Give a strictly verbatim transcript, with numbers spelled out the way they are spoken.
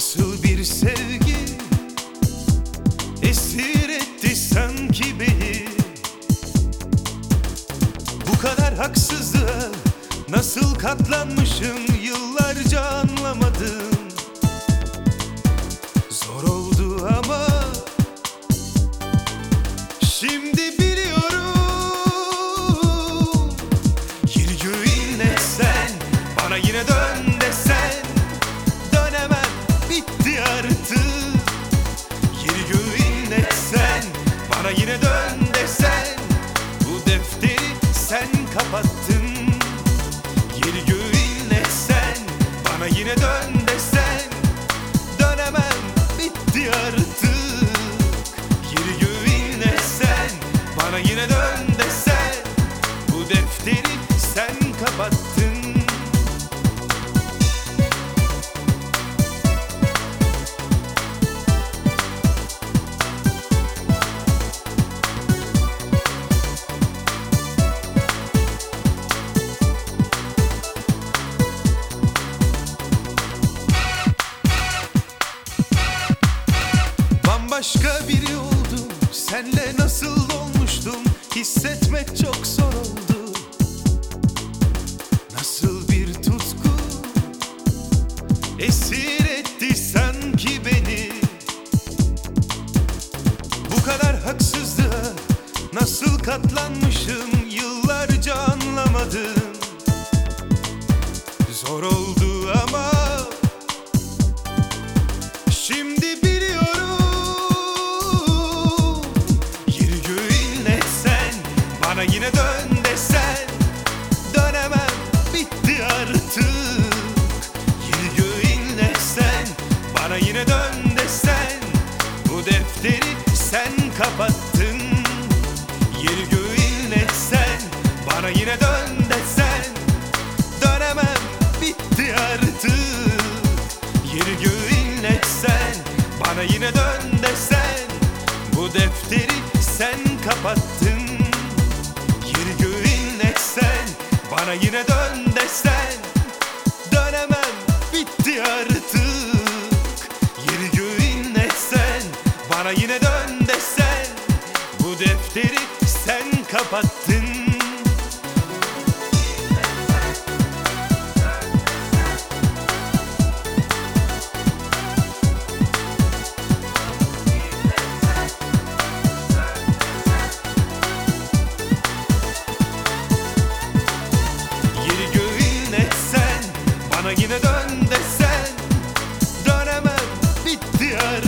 Nasıl bir sevgi esir etti sanki beni. Bu kadar haksızlığa nasıl katlanmışım, yıllarca anlamadım. Zor oldu ama şimdi biliyorum. Yeri göğü inletsen, bana yine dön desen, dönemem, bitti artık. Yeri göğü inletsen, bana yine dön desen, bu defteri sen kapattın. Yeri göğü inletsen, bana yine dön desen, dönemem, bitti artık. Yeri göğü inletsen, bana yine dön desen, bu defteri sen kapattın. Başka biri oldum, senle nasıl olmuştum, hissetmek çok zor oldu. Nasıl bir tutku esir etti sanki beni. Bu kadar haksızlığa nasıl katlanmışım, yıllarca anlamadım. Zor oldu ama şimdi bana yine dön desen, dönemem, bitti artık. Yeri göğü inletsen, bana yine dön desen, bu defteri sen kapattın. Yeri göğü inletsen, bana yine dön desen, dönemem, bitti artık. Yeri göğü inletsen, bana yine dön desen, bu defteri sen kapattın. Yeri göğü inletsen, bana yine dön desen, dönemem, bitti artık. Yeri göğü inletsen, bana yine dön desen, bu defteri sen kapattın. Bana yine dön desen, dönemem, bitti artık.